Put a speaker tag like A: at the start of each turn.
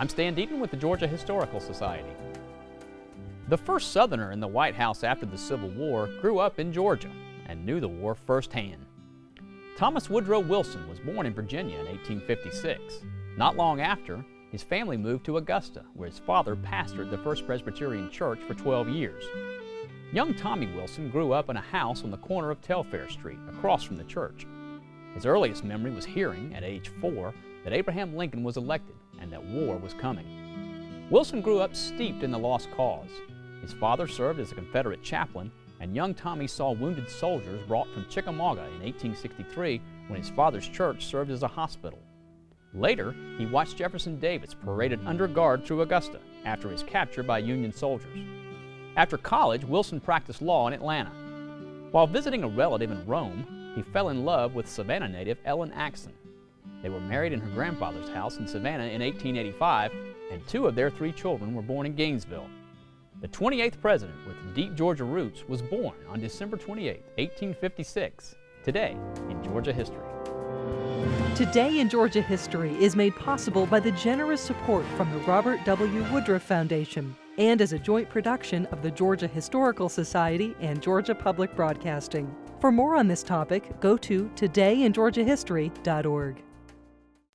A: I'm Stan Deaton with the Georgia Historical Society. The first Southerner in the White House after the Civil War grew up in Georgia and knew the war firsthand. Thomas Woodrow Wilson was born in Virginia in 1856. Not long after, his family moved to Augusta, where his father pastored the First Presbyterian Church for 12 years. Young Tommy Wilson grew up in a house on the corner of Telfair Street, across from the church. His earliest memory was hearing, at age 4, that Abraham Lincoln was elected and that war was coming. Wilson grew up steeped in the lost cause. His father served as a Confederate chaplain, and young Tommy saw wounded soldiers brought from Chickamauga in 1863 when his father's church served as a hospital. Later, he watched Jefferson Davis paraded under guard through Augusta after his capture by Union soldiers. After college, Wilson practiced law in Atlanta. While visiting a relative in Rome, he fell in love with Savannah native Ellen Axon. They were married in her grandfather's house in Savannah in 1885, and 2 of their 3 children were born in Gainesville. The 28th president with deep Georgia roots was born on December 28, 1856, today in Georgia history.
B: Today in Georgia History is made possible by the generous support from the Robert W. Woodruff Foundation and as a joint production of the Georgia Historical Society and Georgia Public Broadcasting. For more on this topic, go to todayingeorgiahistory.org.